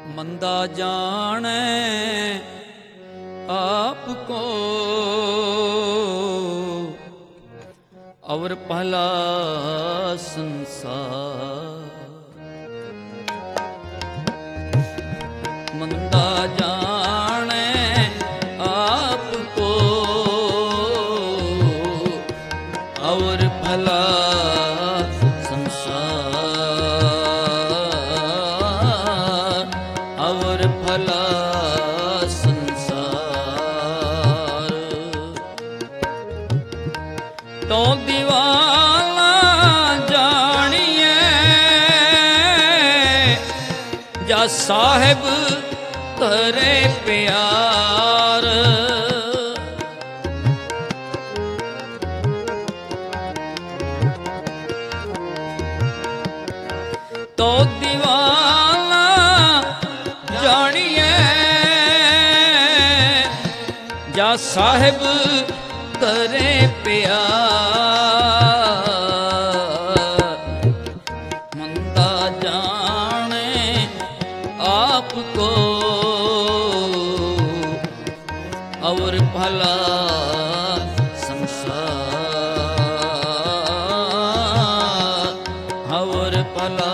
मंदा जाने आपको और पहला संसार। मंदा जाने आपको और भला संसार, और भला संसार। तो दीवाना जानिए जा साहिब तेरे प्यार। तो दीवाना जानिए जा साहिब तेरे प्यार। मंदा जाने आपको और भला संसार, और भला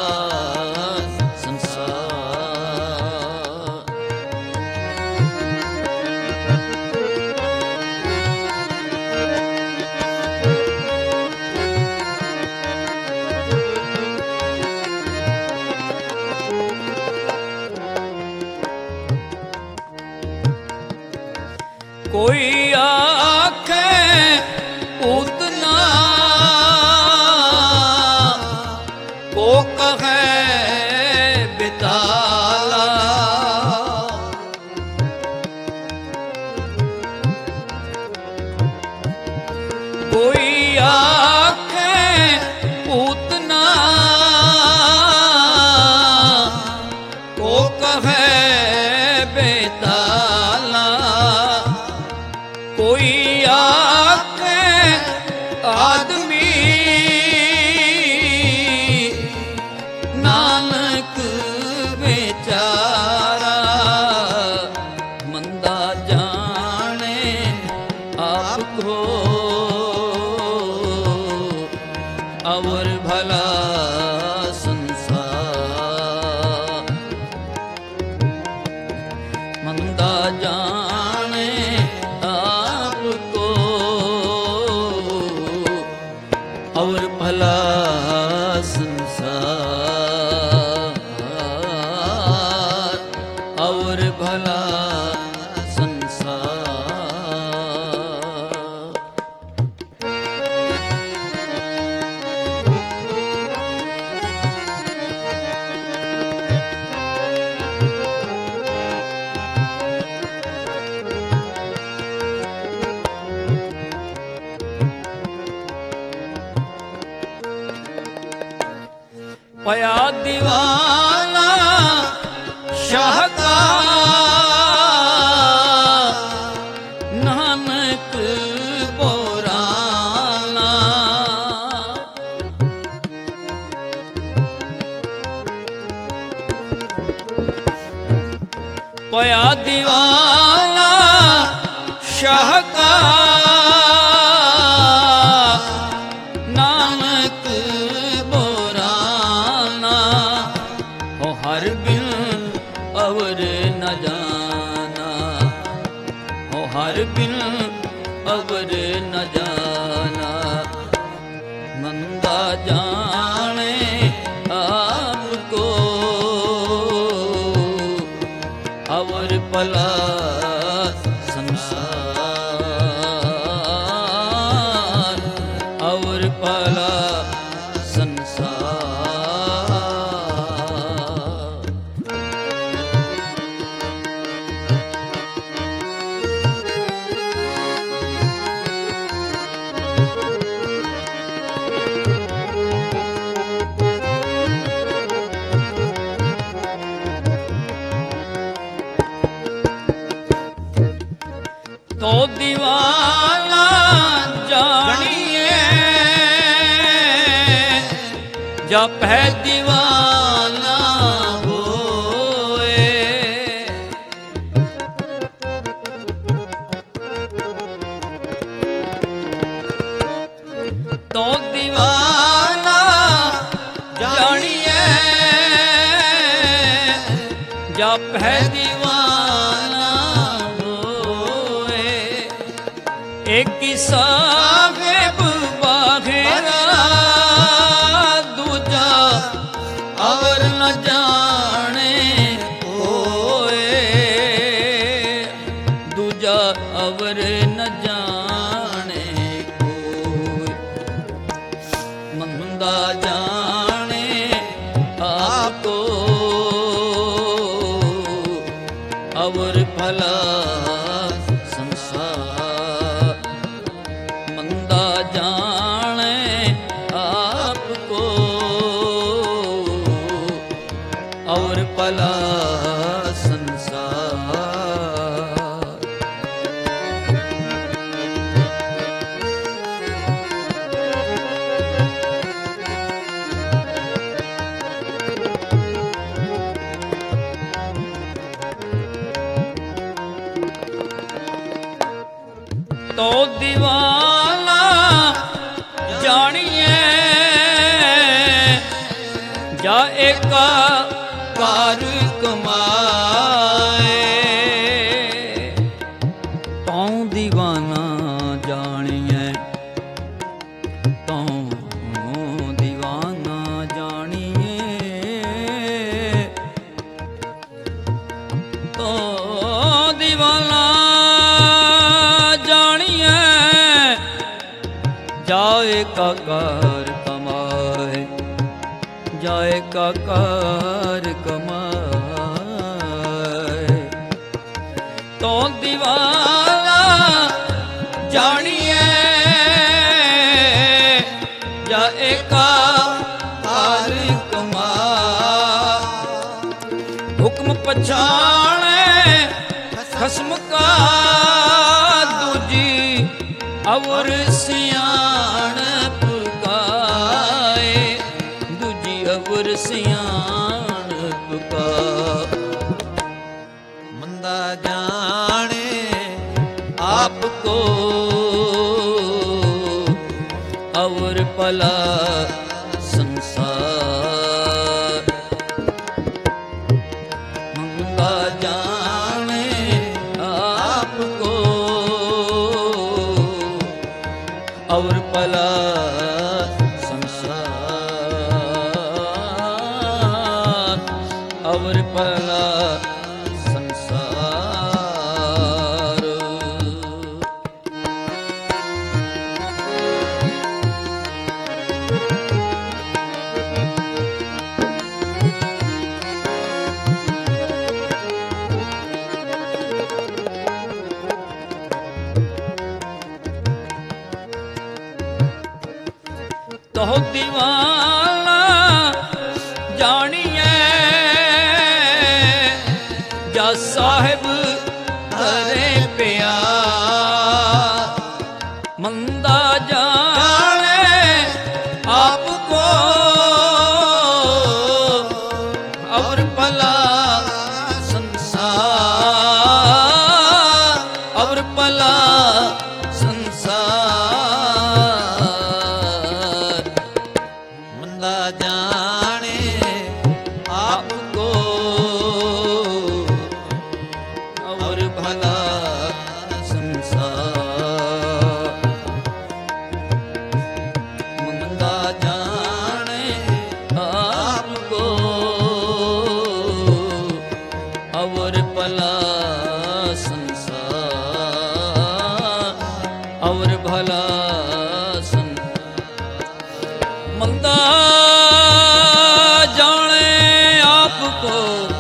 कोई आखे उतना को कहे बिताला। कोई आखे उतना को कहे बेताला। कोई आके आदमी नानक बेचारा। मंदा जाने आपको और भला संसार। मंदा जाने और भला संसार, और भला संसार। पया दीवाना शाह का नानक बोराना। पया दीवाना शाह का नानक हर बिन अवर न जाना। हो हर बिन अवर न जाना। मंदा जाने आपको और भला संसार, और भला संसार। तो दीवाना जानिए जब है दीवाना होए। जापै दीवाना होए। एक साहेब बाहेरा दूजा और न जाने होए। दूजा और न जाने होए। मंदा जाने आपको और भला संसार। मंदा जाने आपको और भला संसार। तो दीवाना जानिए जा एका कार कमाए। तो दीवाना जानिए तो दीवाना जानिए तो दीवाना जाए का कार कमाए। जाए का कार कमाए। तो दीवाना जानिए जाए का कार कमाए। हुक्म पछाणे खस्म का दूजी और सियाण पुकाए। दूजी और सियाण पुका। मंदा जाने आपको और भला संसार। मंदा जाने आपको और भला संसार। और भला संसार। तो दीवाना जानिए जा साहिब करे प्यार। मंदा जाने आपको और भला संसार। और भला संसार। मंदा जाने आपको और भला संसार। मंदा जाने आपको और भला संसार। और भला मंदा जाने आपको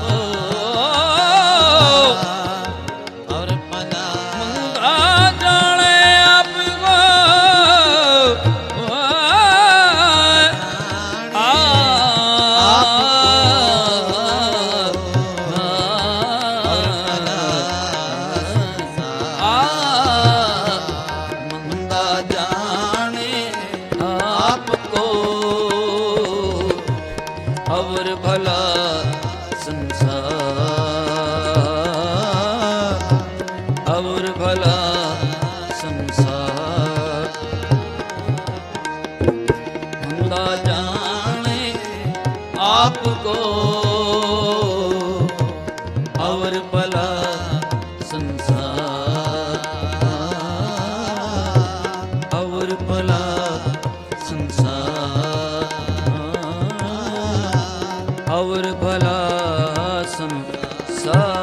और भला मंदा जाने आपको मंदा जाने आपको और भला संसार। और भला संसार। मंदा जाने आपको संसार